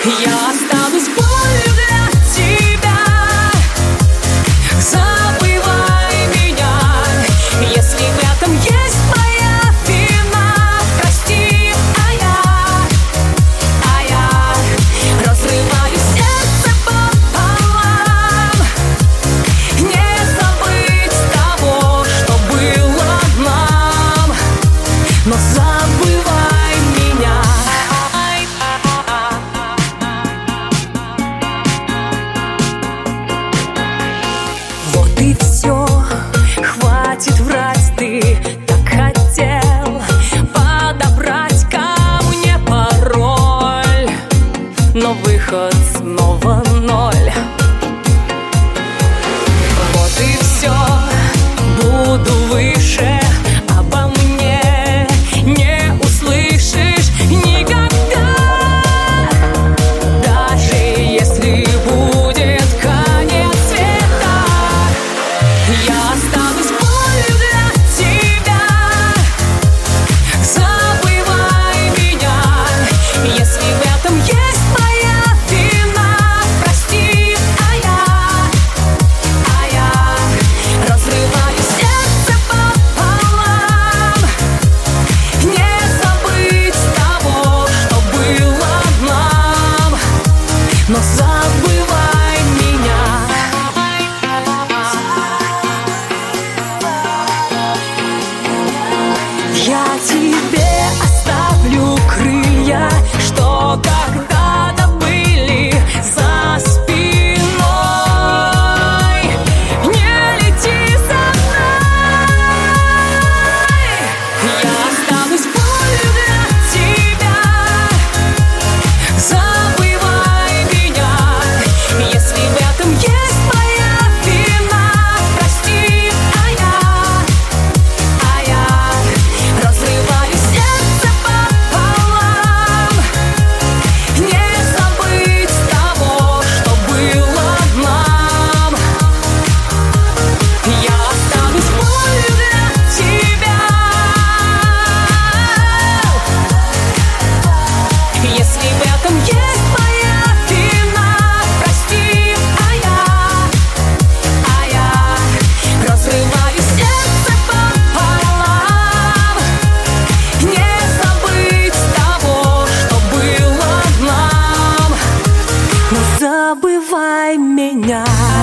Я останусь болью для тебя. Забывай меня, если в этом есть моя вина. Прости, а я разрываю сердце пополам. Не забыть того, что было нам, но забывай меня. Вот и все, хватит врать, ты так хотел подобрать ко мне пароль, но выход снова ноль. Вот и все, буду выше, обо мне не услышишь никогда. Даже если будет конец света, я останусь болью для тебя. Забывай меня, если в этом есть моя вина. Прости, а я разрываю сердце пополам. Не забыть того, что было нам, но забывай меня. Я тебе оставлю крылья, что когда-то были за спиной. Не лети за мной. Я останусь болью для тебя. Забывай меня, если в этом есть моя вина. Прости, а я разрываю сердце пополам. Не забыть того, что было нам. Я останусь болью для тебя. Если в этом есть моя вина. Прости, а я разрываю сердце пополам. Не забыть того, что было нам, но забывай меня.